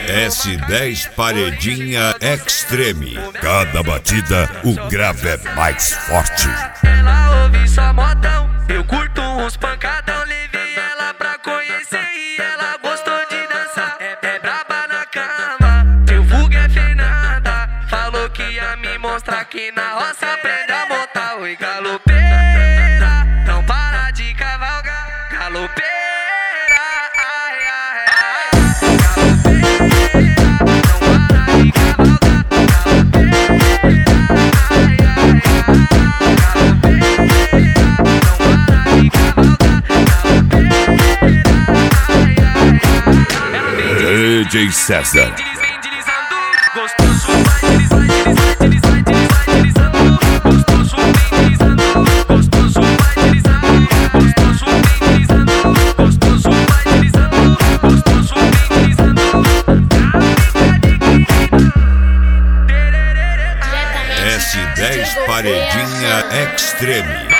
S10 Paredinha Extreme. Cada batida, o grave é mais forte. Ela ouve só modão, eu curto uns pancadão. Levei ela pra conhecer e ela gostou de dançar. É braba na cama, teu vulgo é Fernanda. Falou que ia me mostrar que na roça aprende a montar. Oi, galopeira, não para de cavalgar. Galopeira, ai, ai, ai. DJ César. S10 Paredinha Extreme.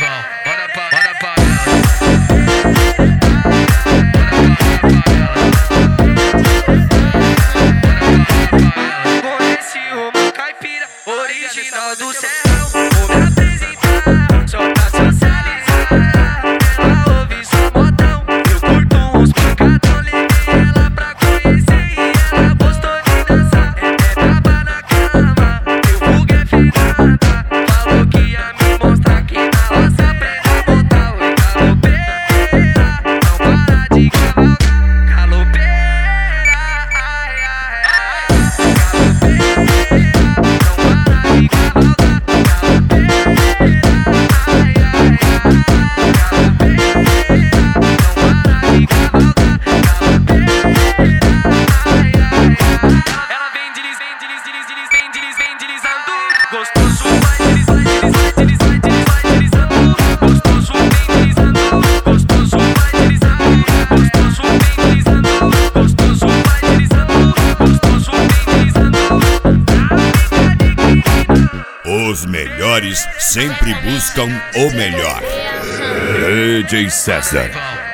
Original do Serrão, vou me apresentar, só pra socializar. Ela ouve só modão, eu curto uns pancadão. Levei ela pra conhecer e ela gostou de dançar. É braba na cama, teu vulgo é Fernanda. Falou que ia me mostrar que na roça aprende a montar. Oi, galopeira, não para de cavalgar. Galopeira, ai, ai, ai. Gostoso vai deslizando, gostoso vem deslizando, gostoso vai deslizando, gostoso vem deslizando, gostoso vai deslizando, gostoso vem deslizando. Os melhores sempre buscam o melhor. DJ César.